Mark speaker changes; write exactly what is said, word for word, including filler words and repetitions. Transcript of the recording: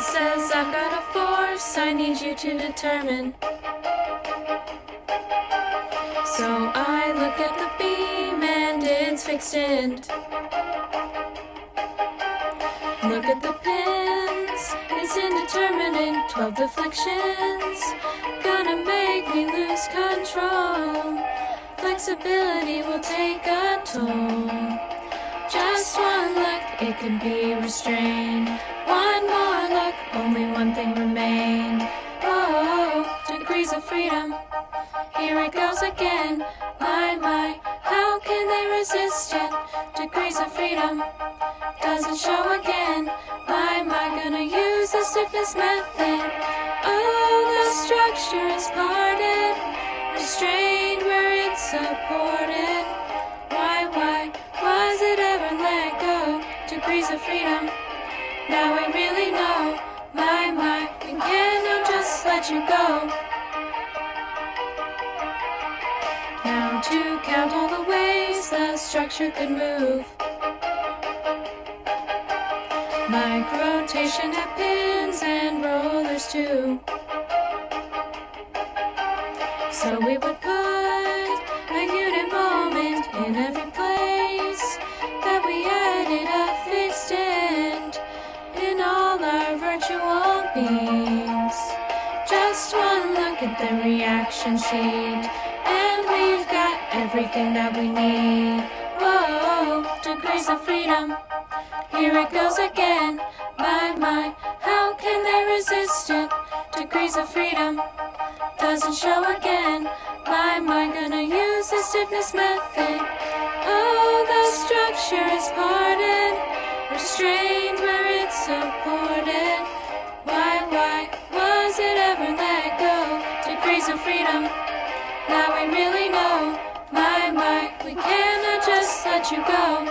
Speaker 1: says I've got a force I need you to determine. So I look at the beam and its fixed end. Look at the pins, it's indeterminate. Twelve deflections, gonna make me lose control. Flexibility will take a toll. Just one look, it could be restrained. One more look, only one thing remained. Oh, degrees of freedom, here it goes again. My, my, how can they resist it? Degrees of freedom doesn't show again. My, my, gonna use the stiffness method. Oh, the structure is parted, restrained where it's supported. Why, why, was it ever let go? Degrees of freedom, now we really know. My, my, we cannot just let you go. Now to count all the ways the structure could move. Micro-rotation at pins and rollers too. So we would put a unit moment in every place that we added a fixed end in all our virtual beams. Just one look at the reaction sheet and we've got everything that we need. Whoa, degrees of freedom, here it goes again. My, my, how can they resist it? Degrees of freedom doesn't show again. My, my, gonna use the stiffness method. Oh, the structure is parted, restrained where it's supported. Why, why, was it ever let go? Degrees of freedom, now we really know. My, my, we cannot just let you go.